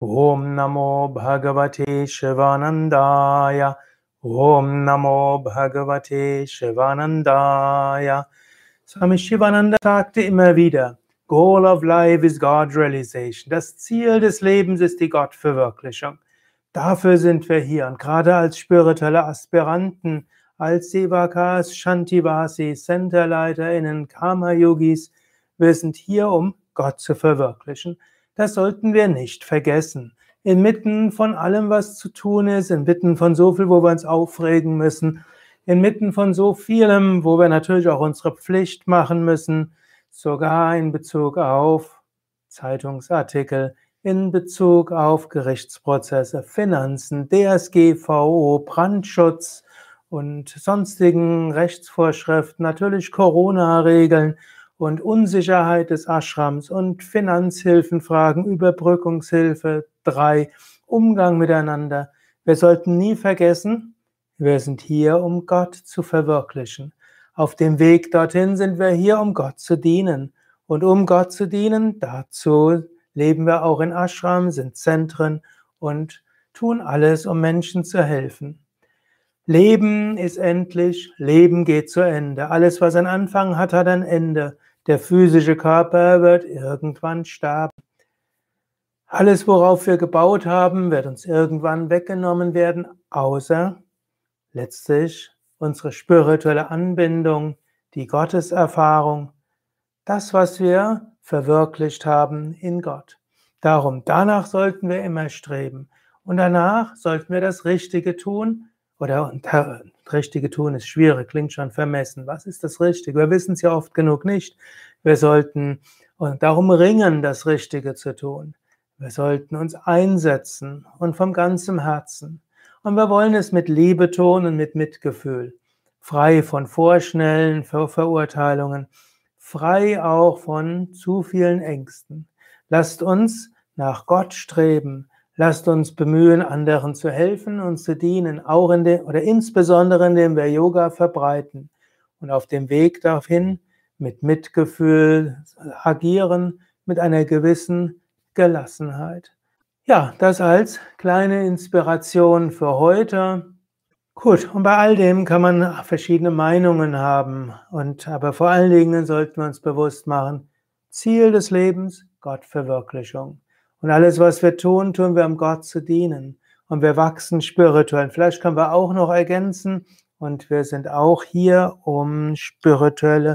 Om Namo Bhagavate Shivanandaya. Om Namo Bhagavate Shivanandaya. Swami Shivananda sagte immer wieder, Goal of life is God realization. Das Ziel des Lebens ist die Gottverwirklichung. Dafür sind wir hier. Und gerade als spirituelle Aspiranten, als Sevakas, Shantivasis, CenterleiterInnen, Karma-Yogis, wir sind hier, um Gott zu verwirklichen. Das sollten wir nicht vergessen. Inmitten von allem, was zu tun ist, inmitten von so viel, wo wir uns aufregen müssen, inmitten von so vielem, wo wir natürlich auch unsere Pflicht machen müssen, sogar in Bezug auf Zeitungsartikel, in Bezug auf Gerichtsprozesse, Finanzen, DSGVO, Brandschutz und sonstigen Rechtsvorschriften, natürlich Corona-Regeln und Unsicherheit des Ashrams und Finanzhilfenfragen, Überbrückungshilfe 3, Umgang miteinander. Wir sollten nie vergessen, wir sind hier, um Gott zu verwirklichen. Auf dem Weg dorthin sind wir hier, um Gott zu dienen. Und um Gott zu dienen, dazu leben wir auch in Ashram, sind Zentren und tun alles, um Menschen zu helfen. Leben ist endlich, Leben geht zu Ende. Alles, was einen Anfang hat, hat ein Ende. Der physische Körper wird irgendwann sterben. Alles, worauf wir gebaut haben, wird uns irgendwann weggenommen werden, außer letztlich unsere spirituelle Anbindung, die Gotteserfahrung, das, was wir verwirklicht haben in Gott. Darum, danach sollten wir immer streben. Und danach sollten wir das Richtige tun. Oder Richtige tun ist schwierig, klingt schon vermessen. Was ist das Richtige? Wir wissen es ja oft genug nicht. Wir sollten darum ringen, das Richtige zu tun. Wir sollten uns einsetzen und vom ganzem Herzen. Und wir wollen es mit Liebe tun und mit Mitgefühl. Frei von vorschnellen Verurteilungen. Frei auch von zu vielen Ängsten. Lasst uns nach Gott streben. Lasst uns bemühen, anderen zu helfen und zu dienen, auch oder insbesondere indem wir Yoga verbreiten und auf dem Weg dahin mit Mitgefühl agieren, mit einer gewissen Gelassenheit. Ja, das als kleine Inspiration für heute. Gut, und bei all dem kann man verschiedene Meinungen haben, aber vor allen Dingen sollten wir uns bewusst machen, Ziel des Lebens, Gottverwirklichung. Und alles, was wir tun, tun wir, um Gott zu dienen. Und wir wachsen spirituell. Vielleicht können wir auch noch ergänzen, und wir sind auch hier, um spirituelle,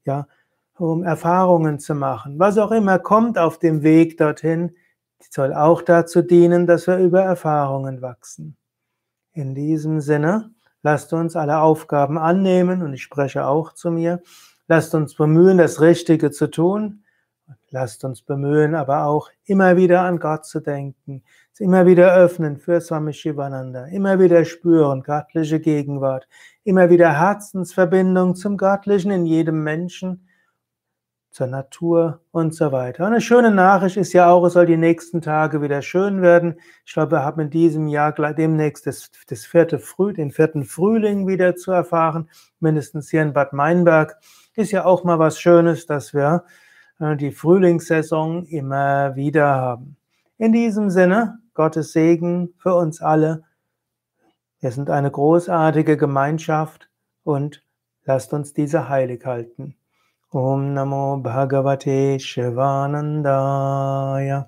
um Erfahrungen zu machen. Was auch immer kommt auf dem Weg dorthin, soll auch dazu dienen, dass wir über Erfahrungen wachsen. In diesem Sinne, lasst uns alle Aufgaben annehmen, und ich spreche auch zu mir. Lasst uns bemühen, das Richtige zu tun. Lasst uns bemühen, aber auch immer wieder an Gott zu denken, es immer wieder öffnen für Swami Shivananda, immer wieder spüren, göttliche Gegenwart, immer wieder Herzensverbindung zum Göttlichen in jedem Menschen, zur Natur und so weiter. Und eine schöne Nachricht ist ja auch, es soll die nächsten Tage wieder schön werden. Ich glaube, wir haben in diesem Jahr demnächst den vierten Frühling wieder zu erfahren, mindestens hier in Bad Meinberg. Ist ja auch mal was Schönes, dass wir die Frühlingssaison immer wieder haben. In diesem Sinne, Gottes Segen für uns alle. Wir sind eine großartige Gemeinschaft und lasst uns diese heilig halten. Om Namo Bhagavate Shivanandaya.